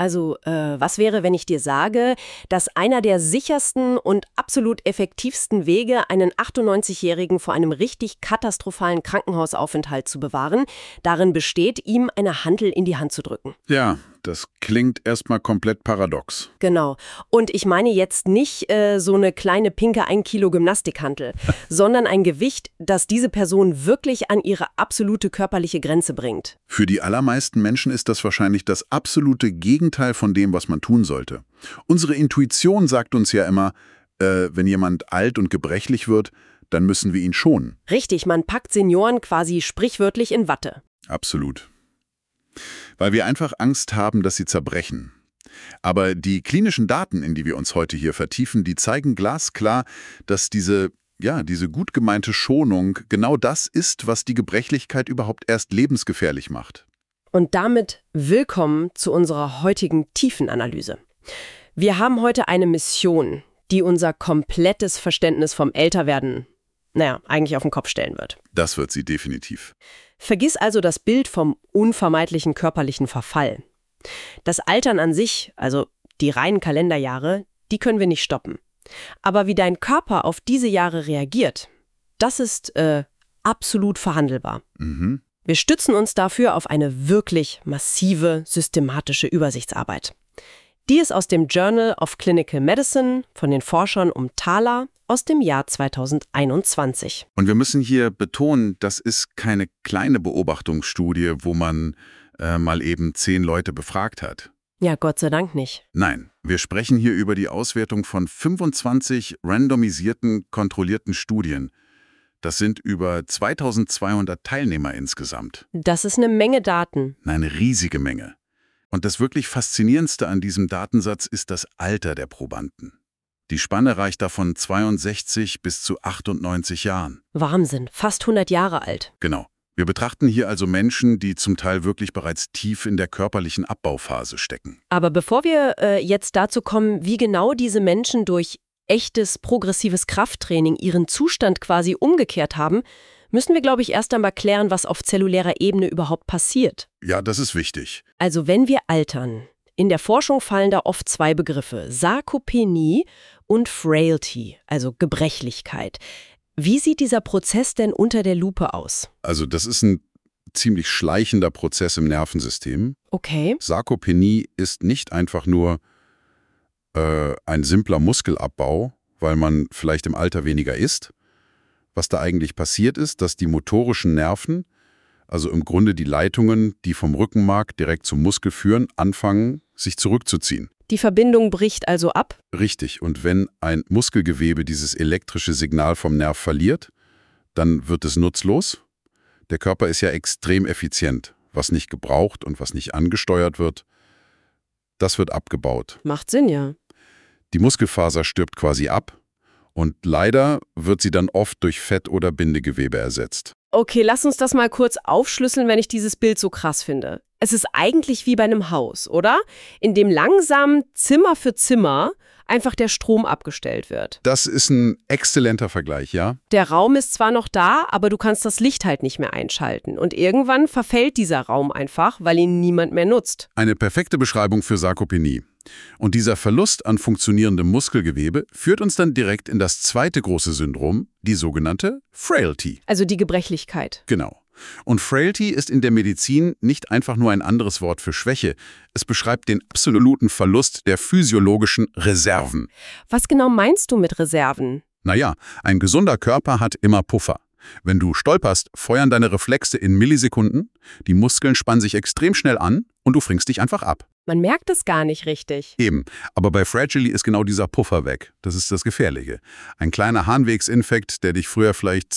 Also, was wäre, wenn ich dir sage, dass einer der sichersten und absolut effektivsten Wege, einen 98-Jährigen vor einem richtig katastrophalen Krankenhausaufenthalt zu bewahren, darin besteht, ihm eine Hantel in die Hand zu drücken? Ja, das klingt erstmal komplett paradox. Genau. Und ich meine jetzt nicht so eine kleine pinke 1 Kilo Gymnastikhantel, sondern ein Gewicht, das diese Person wirklich an ihre absolute körperliche Grenze bringt. Für die allermeisten Menschen ist das wahrscheinlich das absolute Gegenteil von dem, was man tun sollte. Unsere Intuition sagt uns ja immer, wenn jemand alt und gebrechlich wird, dann müssen wir ihn schonen. Richtig, man packt Senioren quasi sprichwörtlich in Watte. Absolut. Weil wir einfach Angst haben, dass sie zerbrechen. Aber die klinischen Daten, in die wir uns heute hier vertiefen, die zeigen glasklar, dass diese gut gemeinte Schonung genau das ist, was die Gebrechlichkeit überhaupt erst lebensgefährlich macht. Und damit willkommen zu unserer heutigen Tiefenanalyse. Wir haben heute eine Mission, die unser komplettes Verständnis vom Älterwerden, eigentlich auf den Kopf stellen wird. Das wird sie definitiv. Vergiss also das Bild vom unvermeidlichen körperlichen Verfall. Das Altern an sich, also die reinen Kalenderjahre, die können wir nicht stoppen. Aber wie dein Körper auf diese Jahre reagiert, das ist absolut verhandelbar. Mhm. Wir stützen uns dafür auf eine wirklich massive, systematische Übersichtsarbeit. Die ist aus dem Journal of Clinical Medicine von den Forschern um Thaler aus dem Jahr 2021. Und wir müssen hier betonen, das ist keine kleine Beobachtungsstudie, wo man mal eben 10 Leute befragt hat. Ja, Gott sei Dank nicht. Nein, wir sprechen hier über die Auswertung von 25 randomisierten, kontrollierten Studien. Das sind über 2200 Teilnehmer insgesamt. Das ist eine Menge Daten. Eine riesige Menge. Und das wirklich Faszinierendste an diesem Datensatz ist das Alter der Probanden. Die Spanne reicht da von 62 bis zu 98 Jahren. Wahnsinn, fast 100 Jahre alt. Genau. Wir betrachten hier also Menschen, die zum Teil wirklich bereits tief in der körperlichen Abbauphase stecken. Aber bevor wir jetzt dazu kommen, wie genau diese Menschen durch echtes, progressives Krafttraining ihren Zustand quasi umgekehrt haben, müssen wir, glaube ich, erst einmal klären, was auf zellulärer Ebene überhaupt passiert. Ja, das ist wichtig. Also wenn wir altern, in der Forschung fallen da oft 2 Begriffe, Sarkopenie und Frailty, also Gebrechlichkeit. Wie sieht dieser Prozess denn unter der Lupe aus? Also das ist ein ziemlich schleichender Prozess im Nervensystem. Okay. Sarkopenie ist nicht einfach nur ein simpler Muskelabbau, weil man vielleicht im Alter weniger isst. Was da eigentlich passiert ist, dass die motorischen Nerven, also im Grunde die Leitungen, die vom Rückenmark direkt zum Muskel führen, anfangen, sich zurückzuziehen. Die Verbindung bricht also ab? Richtig. Und wenn ein Muskelgewebe dieses elektrische Signal vom Nerv verliert, dann wird es nutzlos. Der Körper ist ja extrem effizient. Was nicht gebraucht und was nicht angesteuert wird, das wird abgebaut. Macht Sinn, ja. Die Muskelfaser stirbt quasi ab und leider wird sie dann oft durch Fett oder Bindegewebe ersetzt. Okay, lass uns das mal kurz aufschlüsseln, wenn ich dieses Bild so krass finde. Es ist eigentlich wie bei einem Haus, oder? In dem langsam Zimmer für Zimmer einfach der Strom abgestellt wird. Das ist ein exzellenter Vergleich, ja? Der Raum ist zwar noch da, aber du kannst das Licht halt nicht mehr einschalten. Und irgendwann verfällt dieser Raum einfach, weil ihn niemand mehr nutzt. Eine perfekte Beschreibung für Sarkopenie. Und dieser Verlust an funktionierendem Muskelgewebe führt uns dann direkt in das zweite große Syndrom, die sogenannte Frailty. Also die Gebrechlichkeit. Genau. Und Frailty ist in der Medizin nicht einfach nur ein anderes Wort für Schwäche. Es beschreibt den absoluten Verlust der physiologischen Reserven. Was genau meinst du mit Reserven? Naja, ein gesunder Körper hat immer Puffer. Wenn du stolperst, feuern deine Reflexe in Millisekunden, die Muskeln spannen sich extrem schnell an und du fringst dich einfach ab. Man merkt es gar nicht richtig. Eben, aber bei Fragile ist genau dieser Puffer weg. Das ist das Gefährliche. Ein kleiner Harnwegsinfekt, der dich früher vielleicht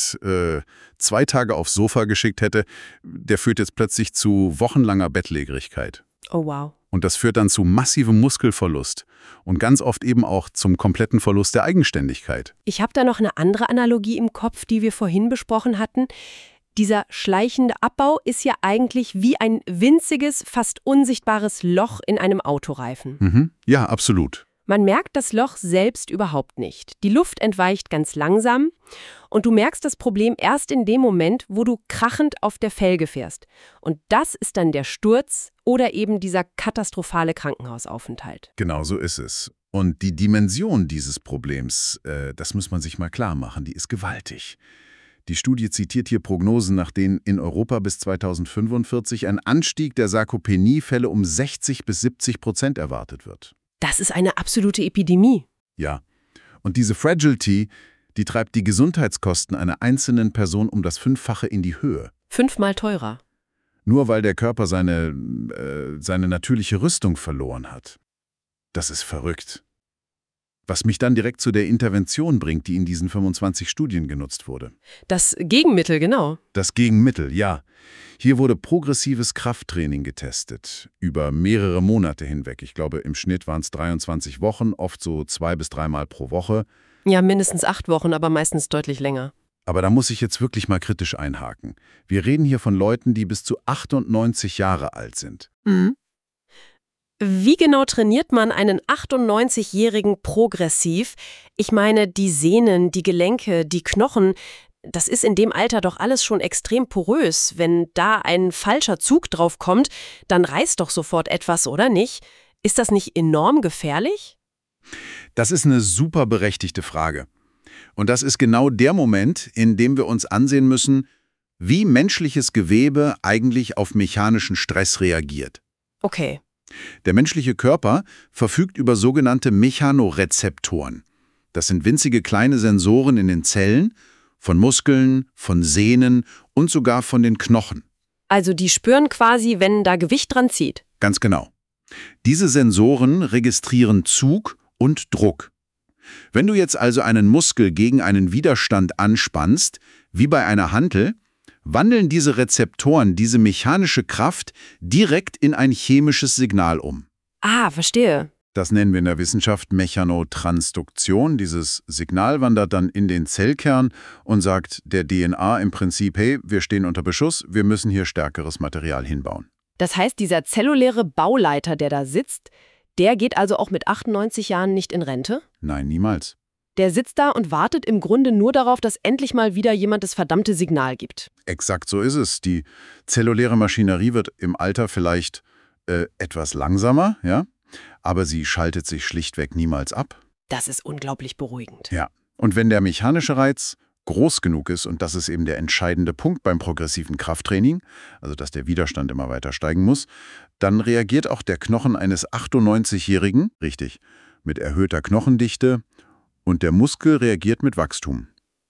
2 Tage aufs Sofa geschickt hätte, der führt jetzt plötzlich zu wochenlanger Bettlägerigkeit. Oh wow. Und das führt dann zu massivem Muskelverlust und ganz oft eben auch zum kompletten Verlust der Eigenständigkeit. Ich habe da noch eine andere Analogie im Kopf, die wir vorhin besprochen hatten. Dieser schleichende Abbau ist ja eigentlich wie ein winziges, fast unsichtbares Loch in einem Autoreifen. Ja, absolut. Man merkt das Loch selbst überhaupt nicht. Die Luft entweicht ganz langsam und du merkst das Problem erst in dem Moment, wo du krachend auf der Felge fährst. Und das ist dann der Sturz oder eben dieser katastrophale Krankenhausaufenthalt. Genau so ist es. Und die Dimension dieses Problems, das muss man sich mal klar machen, die ist gewaltig. Die Studie zitiert hier Prognosen, nach denen in Europa bis 2045 ein Anstieg der Sarkopenie-Fälle um 60-70% erwartet wird. Das ist eine absolute Epidemie. Ja. Und diese Fragility, die treibt die Gesundheitskosten einer einzelnen Person um das 5-fache in die Höhe. 5-mal teurer. Nur weil der Körper seine natürliche Rüstung verloren hat. Das ist verrückt. Was mich dann direkt zu der Intervention bringt, die in diesen 25 Studien genutzt wurde. Das Gegenmittel, genau. Das Gegenmittel, ja. Hier wurde progressives Krafttraining getestet, über mehrere Monate hinweg. Ich glaube, im Schnitt waren es 23 Wochen, oft so 2 bis 3 Mal pro Woche. Ja, mindestens 8 Wochen, aber meistens deutlich länger. Aber da muss ich jetzt wirklich mal kritisch einhaken. Wir reden hier von Leuten, die bis zu 98 Jahre alt sind. Mhm. Wie genau trainiert man einen 98-Jährigen progressiv? Ich meine, die Sehnen, die Gelenke, die Knochen, das ist in dem Alter doch alles schon extrem porös. Wenn da ein falscher Zug drauf kommt, dann reißt doch sofort etwas, oder nicht? Ist das nicht enorm gefährlich? Das ist eine super berechtigte Frage. Und das ist genau der Moment, in dem wir uns ansehen müssen, wie menschliches Gewebe eigentlich auf mechanischen Stress reagiert. Okay. Der menschliche Körper verfügt über sogenannte Mechanorezeptoren. Das sind winzige kleine Sensoren in den Zellen, von Muskeln, von Sehnen und sogar von den Knochen. Also die spüren quasi, wenn da Gewicht dran zieht. Ganz genau. Diese Sensoren registrieren Zug und Druck. Wenn du jetzt also einen Muskel gegen einen Widerstand anspannst, wie bei einer Hantel, wandeln diese Rezeptoren diese mechanische Kraft direkt in ein chemisches Signal um. Ah, verstehe. Das nennen wir in der Wissenschaft Mechanotransduktion. Dieses Signal wandert dann in den Zellkern und sagt der DNA im Prinzip, hey, wir stehen unter Beschuss, wir müssen hier stärkeres Material hinbauen. Das heißt, dieser zelluläre Bauleiter, der da sitzt, der geht also auch mit 98 Jahren nicht in Rente? Nein, niemals. Der sitzt da und wartet im Grunde nur darauf, dass endlich mal wieder jemand das verdammte Signal gibt. Exakt so ist es. Die zelluläre Maschinerie wird im Alter vielleicht etwas langsamer, ja? Aber sie schaltet sich schlichtweg niemals ab. Das ist unglaublich beruhigend. Ja. Und wenn der mechanische Reiz groß genug ist, und das ist eben der entscheidende Punkt beim progressiven Krafttraining, also dass der Widerstand immer weiter steigen muss, dann reagiert auch der Knochen eines 98-Jährigen, richtig, mit erhöhter Knochendichte und der Muskel reagiert mit Wachstum.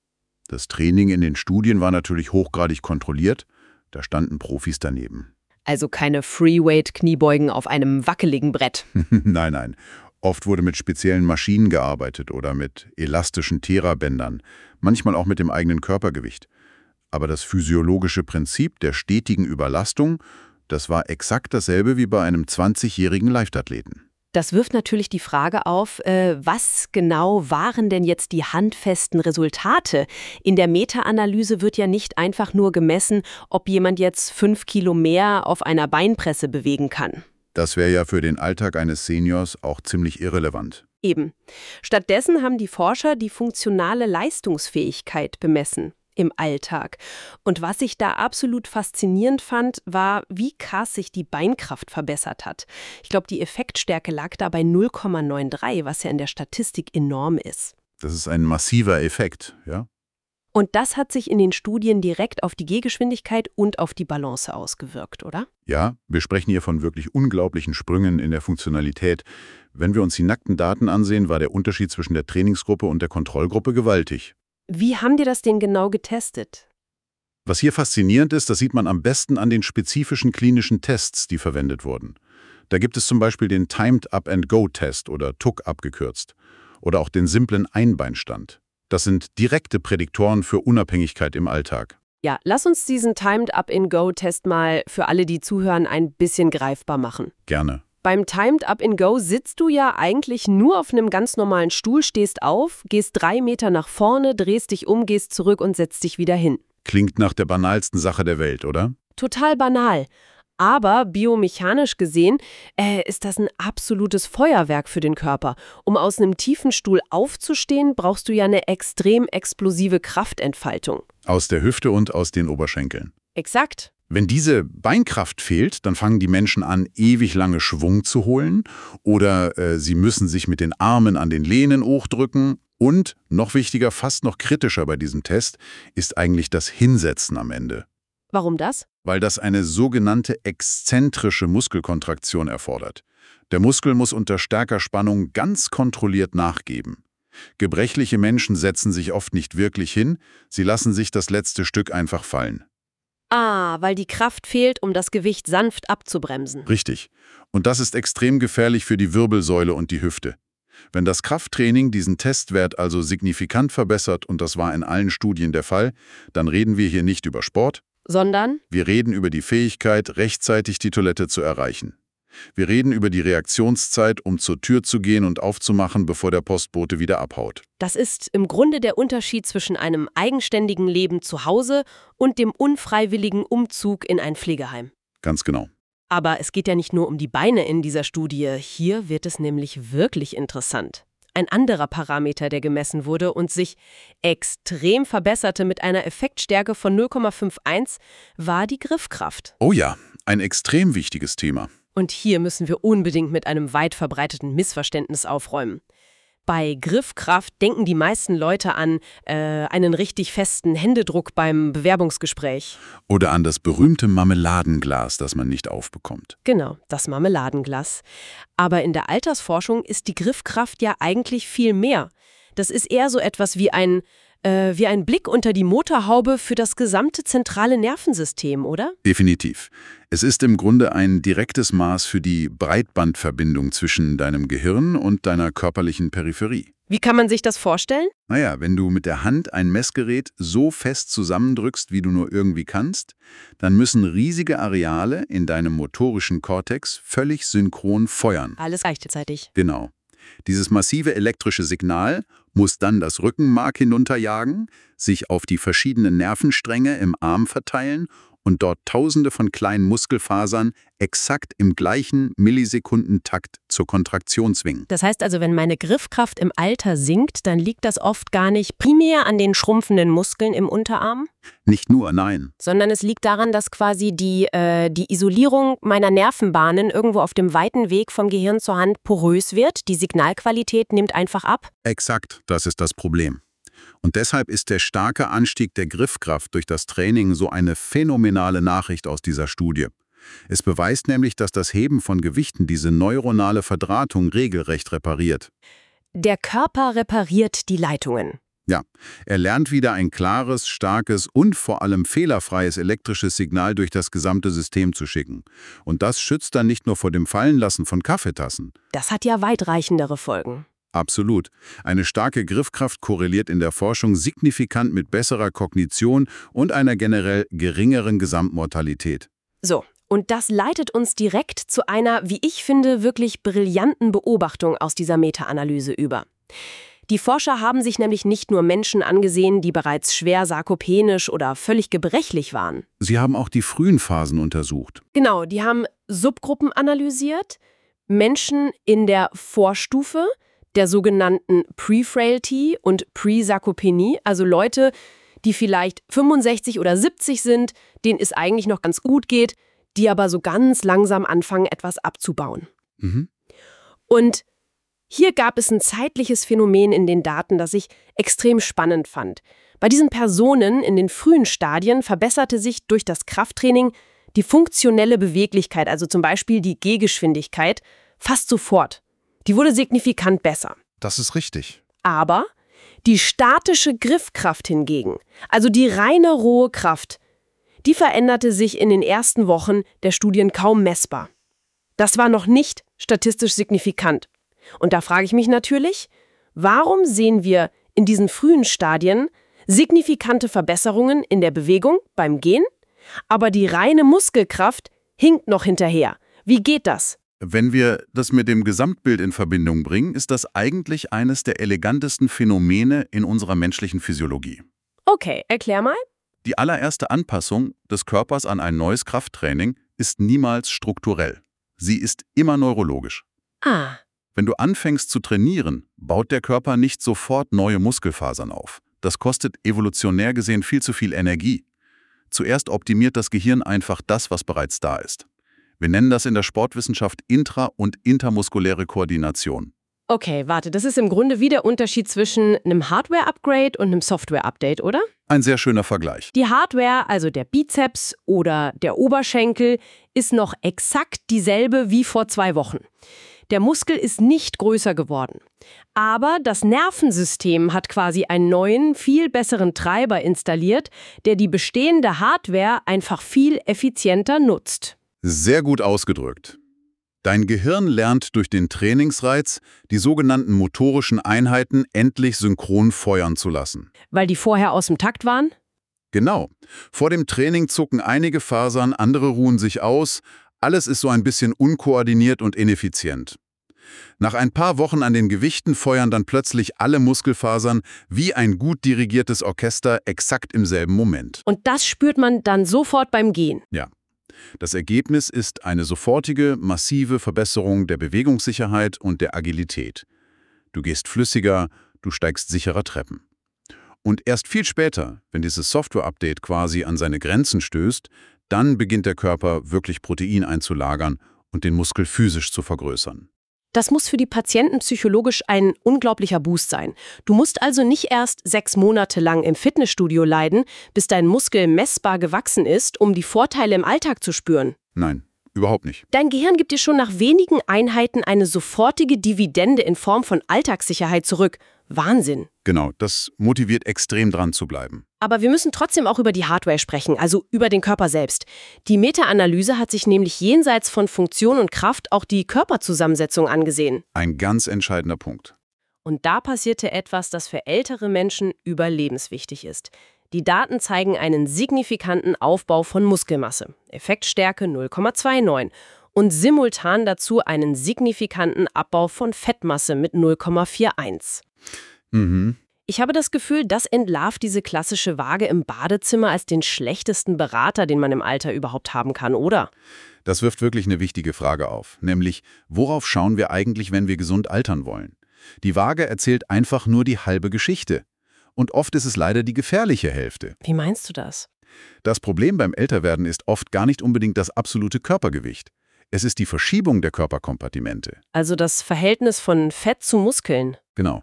Das Training in den Studien war natürlich hochgradig kontrolliert, da standen Profis daneben. Also keine Freeweight-Kniebeugen auf einem wackeligen Brett. Nein, nein. Oft wurde mit speziellen Maschinen gearbeitet oder mit elastischen Therabändern, manchmal auch mit dem eigenen Körpergewicht. Aber das physiologische Prinzip der stetigen Überlastung, das war exakt dasselbe wie bei einem 20-jährigen Leichtathleten. Das wirft natürlich die Frage auf, was genau waren denn jetzt die handfesten Resultate? In der Meta-Analyse wird ja nicht einfach nur gemessen, ob jemand jetzt 5 Kilo mehr auf einer Beinpresse bewegen kann. Das wäre ja für den Alltag eines Seniors auch ziemlich irrelevant. Eben. Stattdessen haben die Forscher die funktionale Leistungsfähigkeit bemessen im Alltag. Und was ich da absolut faszinierend fand, war, wie krass sich die Beinkraft verbessert hat. Ich glaube, die Effektstärke lag da bei 0,93, was ja in der Statistik enorm ist. Das ist ein massiver Effekt, ja? Und das hat sich in den Studien direkt auf die Gehgeschwindigkeit und auf die Balance ausgewirkt, oder? Ja, wir sprechen hier von wirklich unglaublichen Sprüngen in der Funktionalität. Wenn wir uns die nackten Daten ansehen, war der Unterschied zwischen der Trainingsgruppe und der Kontrollgruppe gewaltig. Wie haben die das denn genau getestet? Was hier faszinierend ist, das sieht man am besten an den spezifischen klinischen Tests, die verwendet wurden. Da gibt es zum Beispiel den Timed Up-and-Go-Test oder TUG abgekürzt oder auch den simplen Einbeinstand. Das sind direkte Prädiktoren für Unabhängigkeit im Alltag. Ja, lass uns diesen Timed Up-and-Go-Test mal für alle, die zuhören, ein bisschen greifbar machen. Gerne. Beim Timed Up-and-Go sitzt du ja eigentlich nur auf einem ganz normalen Stuhl, stehst auf, gehst 3 Meter nach vorne, drehst dich um, gehst zurück und setzt dich wieder hin. Klingt nach der banalsten Sache der Welt, oder? Total banal. Aber biomechanisch gesehen ist das ein absolutes Feuerwerk für den Körper. Um aus einem tiefen Stuhl aufzustehen, brauchst du ja eine extrem explosive Kraftentfaltung. Aus der Hüfte und aus den Oberschenkeln. Exakt. Wenn diese Beinkraft fehlt, dann fangen die Menschen an, ewig lange Schwung zu holen oder sie müssen sich mit den Armen an den Lehnen hochdrücken. Und, noch wichtiger, fast noch kritischer bei diesem Test, ist eigentlich das Hinsetzen am Ende. Warum das? Weil das eine sogenannte exzentrische Muskelkontraktion erfordert. Der Muskel muss unter starker Spannung ganz kontrolliert nachgeben. Gebrechliche Menschen setzen sich oft nicht wirklich hin, sie lassen sich das letzte Stück einfach fallen. Ah, weil die Kraft fehlt, um das Gewicht sanft abzubremsen. Richtig. Und das ist extrem gefährlich für die Wirbelsäule und die Hüfte. Wenn das Krafttraining diesen Testwert also signifikant verbessert, und das war in allen Studien der Fall, dann reden wir hier nicht über Sport, Sondern? wir reden über die Fähigkeit, rechtzeitig die Toilette zu erreichen. Wir reden über die Reaktionszeit, um zur Tür zu gehen und aufzumachen, bevor der Postbote wieder abhaut. Das ist im Grunde der Unterschied zwischen einem eigenständigen Leben zu Hause und dem unfreiwilligen Umzug in ein Pflegeheim. Ganz genau. Aber es geht ja nicht nur um die Beine in dieser Studie. Hier wird es nämlich wirklich interessant. Ein anderer Parameter, der gemessen wurde und sich extrem verbesserte mit einer Effektstärke von 0,51, war die Griffkraft. Oh ja, ein extrem wichtiges Thema. Und hier müssen wir unbedingt mit einem weit verbreiteten Missverständnis aufräumen. Bei Griffkraft denken die meisten Leute an einen richtig festen Händedruck beim Bewerbungsgespräch. Oder an das berühmte Marmeladenglas, das man nicht aufbekommt. Genau, das Marmeladenglas. Aber in der Altersforschung ist die Griffkraft ja eigentlich viel mehr. Das ist eher so etwas wie ein Blick unter die Motorhaube für das gesamte zentrale Nervensystem, oder? Definitiv. Es ist im Grunde ein direktes Maß für die Breitbandverbindung zwischen deinem Gehirn und deiner körperlichen Peripherie. Wie kann man sich das vorstellen? Naja, wenn du mit der Hand ein Messgerät so fest zusammendrückst, wie du nur irgendwie kannst, dann müssen riesige Areale in deinem motorischen Kortex völlig synchron feuern. Alles gleichzeitig. Genau. Dieses massive elektrische Signal muss dann das Rückenmark hinunterjagen, sich auf die verschiedenen Nervenstränge im Arm verteilen und dort Tausende von kleinen Muskelfasern exakt im gleichen Millisekundentakt zur Kontraktion zwingen. Das heißt also, wenn meine Griffkraft im Alter sinkt, dann liegt das oft gar nicht primär an den schrumpfenden Muskeln im Unterarm? Nicht nur, nein. Sondern es liegt daran, dass quasi die Isolierung meiner Nervenbahnen irgendwo auf dem weiten Weg vom Gehirn zur Hand porös wird. Die Signalqualität nimmt einfach ab. Exakt, das ist das Problem. Und deshalb ist der starke Anstieg der Griffkraft durch das Training so eine phänomenale Nachricht aus dieser Studie. Es beweist nämlich, dass das Heben von Gewichten diese neuronale Verdrahtung regelrecht repariert. Der Körper repariert die Leitungen. Ja, er lernt wieder ein klares, starkes und vor allem fehlerfreies elektrisches Signal durch das gesamte System zu schicken. Und das schützt dann nicht nur vor dem Fallenlassen von Kaffeetassen. Das hat ja weitreichendere Folgen. Absolut. Eine starke Griffkraft korreliert in der Forschung signifikant mit besserer Kognition und einer generell geringeren Gesamtmortalität. So, und das leitet uns direkt zu einer, wie ich finde, wirklich brillanten Beobachtung aus dieser Meta-Analyse über. Die Forscher haben sich nämlich nicht nur Menschen angesehen, die bereits schwer sarkopenisch oder völlig gebrechlich waren. Sie haben auch die frühen Phasen untersucht. Genau, die haben Subgruppen analysiert, Menschen in der Vorstufe, der sogenannten Pre-Frailty und Pre-Sarkopenie, also Leute, die vielleicht 65 oder 70 sind, denen es eigentlich noch ganz gut geht, die aber so ganz langsam anfangen, etwas abzubauen. Und hier gab es ein zeitliches Phänomen in den Daten, das ich extrem spannend fand. Bei diesen Personen in den frühen Stadien verbesserte sich durch das Krafttraining die funktionelle Beweglichkeit, also zum Beispiel die Gehgeschwindigkeit, fast sofort. Die wurde signifikant besser. Das ist richtig. Aber die statische Griffkraft hingegen, also die reine rohe Kraft, die veränderte sich in den ersten Wochen der Studien kaum messbar. Das war noch nicht statistisch signifikant. Und da frage ich mich natürlich, warum sehen wir in diesen frühen Stadien signifikante Verbesserungen in der Bewegung beim Gehen, aber die reine Muskelkraft hinkt noch hinterher? Wie geht das? Wenn wir das mit dem Gesamtbild in Verbindung bringen, ist das eigentlich eines der elegantesten Phänomene in unserer menschlichen Physiologie. Okay, erklär mal. Die allererste Anpassung des Körpers an ein neues Krafttraining ist niemals strukturell. Sie ist immer neurologisch. Ah, Wenn du anfängst zu trainieren, baut der Körper nicht sofort neue Muskelfasern auf. Das kostet evolutionär gesehen viel zu viel Energie. Zuerst optimiert das Gehirn einfach das, was bereits da ist. Wir nennen das in der Sportwissenschaft intra- und intermuskuläre Koordination. okay, warte, das ist im Grunde wie der Unterschied zwischen einem Hardware-Upgrade und einem Software-Update, oder? Ein sehr schöner Vergleich. Die Hardware, also der Bizeps oder der Oberschenkel, ist noch exakt dieselbe wie vor 2 Wochen. Der Muskel ist nicht größer geworden. Aber das Nervensystem hat quasi einen neuen, viel besseren Treiber installiert, der die bestehende Hardware einfach viel effizienter nutzt. Sehr gut ausgedrückt. Dein Gehirn lernt durch den Trainingsreiz, die sogenannten motorischen Einheiten endlich synchron feuern zu lassen. Weil die vorher aus dem Takt waren? Genau. Vor dem Training zucken einige Fasern, andere ruhen sich aus. Alles ist so ein bisschen unkoordiniert und ineffizient. Nach ein paar Wochen an den Gewichten feuern dann plötzlich alle Muskelfasern wie ein gut dirigiertes Orchester exakt im selben Moment. Und das spürt man dann sofort beim Gehen. Ja. Das Ergebnis ist eine sofortige, massive Verbesserung der Bewegungssicherheit und der Agilität. Du gehst flüssiger, du steigst sicherer Treppen. Und erst viel später, wenn dieses Software-Update quasi an seine Grenzen stößt, dann beginnt der Körper wirklich Protein einzulagern und den Muskel physisch zu vergrößern. Das muss für die Patienten psychologisch ein unglaublicher Boost sein. Du musst also nicht erst 6 Monate lang im Fitnessstudio leiden, bis dein Muskel messbar gewachsen ist, um die Vorteile im Alltag zu spüren. Nein, überhaupt nicht. Dein Gehirn gibt dir schon nach wenigen Einheiten eine sofortige Dividende in Form von Alltagssicherheit zurück. Wahnsinn. Genau, das motiviert extrem dran zu bleiben. Aber wir müssen trotzdem auch über die Hardware sprechen, also über den Körper selbst. Die Meta-Analyse hat sich nämlich jenseits von Funktion und Kraft auch die Körperzusammensetzung angesehen. Ein ganz entscheidender Punkt. Und da passierte etwas, das für ältere Menschen überlebenswichtig ist. Die Daten zeigen einen signifikanten Aufbau von Muskelmasse, Effektstärke 0,29 und simultan dazu einen signifikanten Abbau von Fettmasse mit 0,41. Ich habe das Gefühl, das entlarvt diese klassische Waage im Badezimmer als den schlechtesten Berater, den man im Alter überhaupt haben kann, oder? Das wirft wirklich eine wichtige Frage auf, nämlich, worauf schauen wir eigentlich, wenn wir gesund altern wollen? Die Waage erzählt einfach nur die halbe Geschichte. Und oft ist es leider die gefährliche Hälfte. Wie meinst du das? Das Problem beim Älterwerden ist oft gar nicht unbedingt das absolute Körpergewicht. Es ist die Verschiebung der Körperkompartimente. Also das Verhältnis von Fett zu Muskeln. Genau.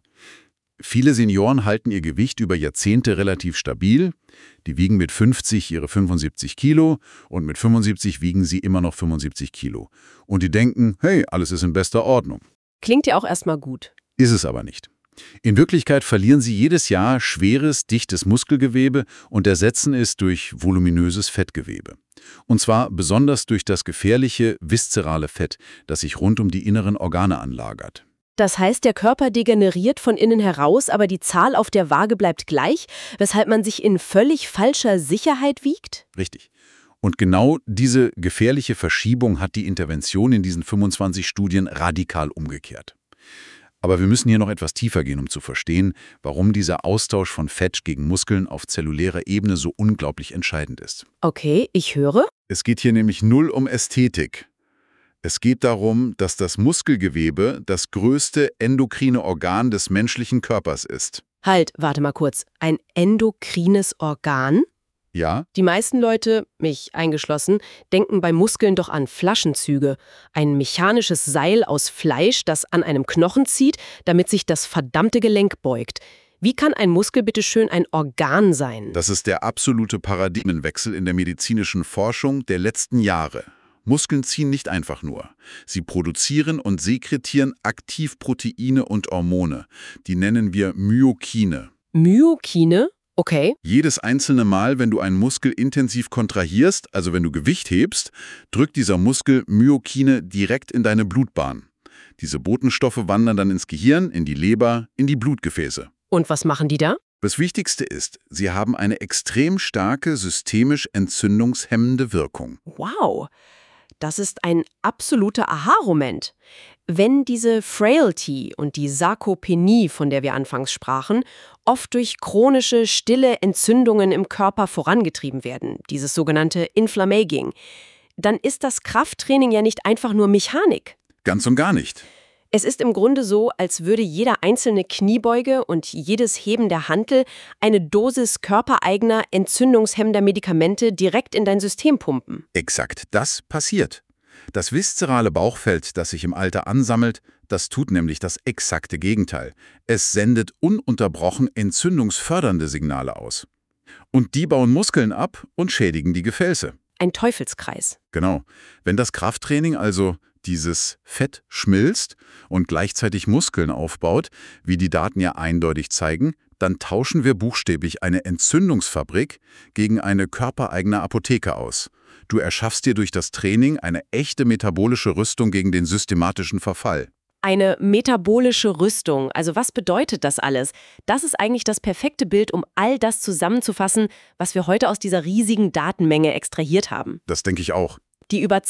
Viele Senioren halten ihr Gewicht über Jahrzehnte relativ stabil. Die wiegen mit 50 ihre 75 Kilo und mit 75 wiegen sie immer noch 75 Kilo. Und die denken, hey, alles ist in bester Ordnung. Klingt ja auch erstmal gut. Ist es aber nicht. In Wirklichkeit verlieren sie jedes Jahr schweres, dichtes Muskelgewebe und ersetzen es durch voluminöses Fettgewebe. Und zwar besonders durch das gefährliche, viszerale Fett, das sich rund um die inneren Organe anlagert. Das heißt, der Körper degeneriert von innen heraus, aber die Zahl auf der Waage bleibt gleich, weshalb man sich in völlig falscher Sicherheit wiegt? Richtig. Und genau diese gefährliche Verschiebung hat die Intervention in diesen 25 Studien radikal umgekehrt. Aber wir müssen hier noch etwas tiefer gehen, um zu verstehen, warum dieser Austausch von Fett gegen Muskeln auf zellulärer Ebene so unglaublich entscheidend ist. Okay, ich höre. Es geht hier nämlich null um Ästhetik. Es geht darum, dass das Muskelgewebe das größte endokrine Organ des menschlichen Körpers ist. Halt, warte mal kurz. Ein endokrines Organ? Ja? Die meisten Leute, mich eingeschlossen, denken bei Muskeln doch an Flaschenzüge. Ein mechanisches Seil aus Fleisch, das an einem Knochen zieht, damit sich das verdammte Gelenk beugt. Wie kann ein Muskel bitte schön ein Organ sein? Das ist der absolute Paradigmenwechsel in der medizinischen Forschung der letzten Jahre. Muskeln ziehen nicht einfach nur. Sie produzieren und sekretieren aktiv Proteine und Hormone. Die nennen wir Myokine. Myokine? Okay. Jedes einzelne Mal, wenn du einen Muskel intensiv kontrahierst, also wenn du Gewicht hebst, drückt dieser Muskel Myokine direkt in deine Blutbahn. Diese Botenstoffe wandern dann ins Gehirn, in die Leber, in die Blutgefäße. Und was machen die da? Das Wichtigste ist, sie haben eine extrem starke, systemisch entzündungshemmende Wirkung. Wow, das ist ein absoluter Aha-Moment. Wenn diese Frailty und die Sarkopenie, von der wir anfangs sprachen, oft durch chronische, stille Entzündungen im Körper vorangetrieben werden, dieses sogenannte Inflammaging, dann ist das Krafttraining ja nicht einfach nur Mechanik. Ganz und gar nicht. Es ist im Grunde so, als würde jeder einzelne Kniebeuge und jedes Heben der Hantel eine Dosis körpereigener, entzündungshemmender Medikamente direkt in dein System pumpen. Exakt, das passiert. Das viszerale Bauchfeld, das sich im Alter ansammelt, das tut nämlich das exakte Gegenteil. Es sendet ununterbrochen entzündungsfördernde Signale aus. Und die bauen Muskeln ab und schädigen die Gefäße. Ein Teufelskreis. Genau. Wenn das Krafttraining also dieses Fett schmilzt und gleichzeitig Muskeln aufbaut, wie die Daten ja eindeutig zeigen, dann tauschen wir buchstäblich eine Entzündungsfabrik gegen eine körpereigene Apotheke aus. Du erschaffst dir durch das Training eine echte metabolische Rüstung gegen den systematischen Verfall. Eine metabolische Rüstung. Also was bedeutet das alles? Das ist eigentlich das perfekte Bild, um all das zusammenzufassen, was wir heute aus dieser riesigen Datenmenge extrahiert haben. Das denke ich auch. Die über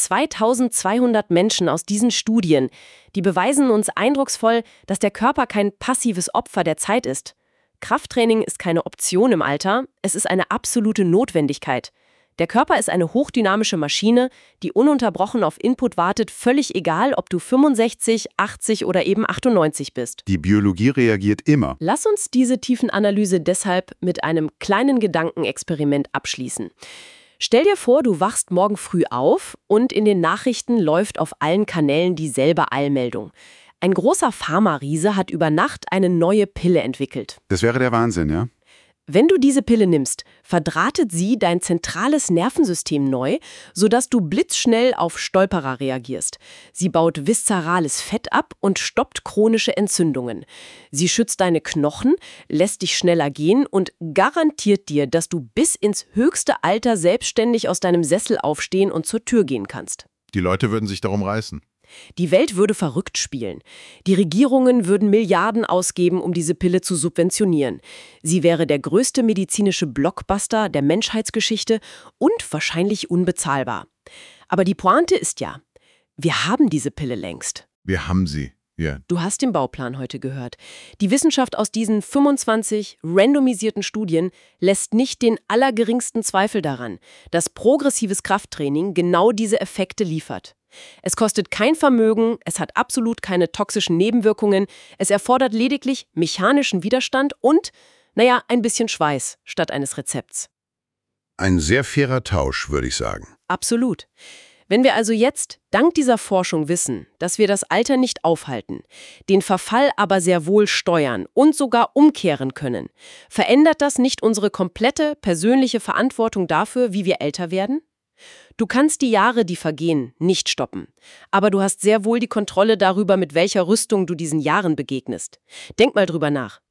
2200 Menschen aus diesen Studien, die beweisen uns eindrucksvoll, dass der Körper kein passives Opfer der Zeit ist. Krafttraining ist keine Option im Alter, es ist eine absolute Notwendigkeit. Der Körper ist eine hochdynamische Maschine, die ununterbrochen auf Input wartet, völlig egal, ob du 65, 80 oder eben 98 bist. Die Biologie reagiert immer. Lass uns diese Tiefenanalyse deshalb mit einem kleinen Gedankenexperiment abschließen. Stell dir vor, du wachst morgen früh auf und in den Nachrichten läuft auf allen Kanälen dieselbe Eilmeldung. Ein großer Pharma-Riese hat über Nacht eine neue Pille entwickelt. Das wäre der Wahnsinn, ja? Wenn du diese Pille nimmst, verdrahtet sie dein zentrales Nervensystem neu, sodass du blitzschnell auf Stolperer reagierst. Sie baut viszerales Fett ab und stoppt chronische Entzündungen. Sie schützt deine Knochen, lässt dich schneller gehen und garantiert dir, dass du bis ins höchste Alter selbstständig aus deinem Sessel aufstehen und zur Tür gehen kannst. Die Leute würden sich darum reißen. Die Welt würde verrückt spielen. Die Regierungen würden Milliarden ausgeben, um diese Pille zu subventionieren. Sie wäre der größte medizinische Blockbuster der Menschheitsgeschichte und wahrscheinlich unbezahlbar. Aber die Pointe ist ja, wir haben diese Pille längst. Wir haben sie, ja. Du hast den Bauplan heute gehört. Die Wissenschaft aus diesen 25 randomisierten Studien lässt nicht den allergeringsten Zweifel daran, dass progressives Krafttraining genau diese Effekte liefert. Es kostet kein Vermögen, es hat absolut keine toxischen Nebenwirkungen, es erfordert lediglich mechanischen Widerstand und, ein bisschen Schweiß statt eines Rezepts. Ein sehr fairer Tausch, würde ich sagen. Absolut. Wenn wir also jetzt, dank dieser Forschung wissen, dass wir das Alter nicht aufhalten, den Verfall aber sehr wohl steuern und sogar umkehren können, verändert das nicht unsere komplette persönliche Verantwortung dafür, wie wir älter werden? Du kannst die Jahre, die vergehen, nicht stoppen. Aber du hast sehr wohl die Kontrolle darüber, mit welcher Rüstung du diesen Jahren begegnest. Denk mal drüber nach.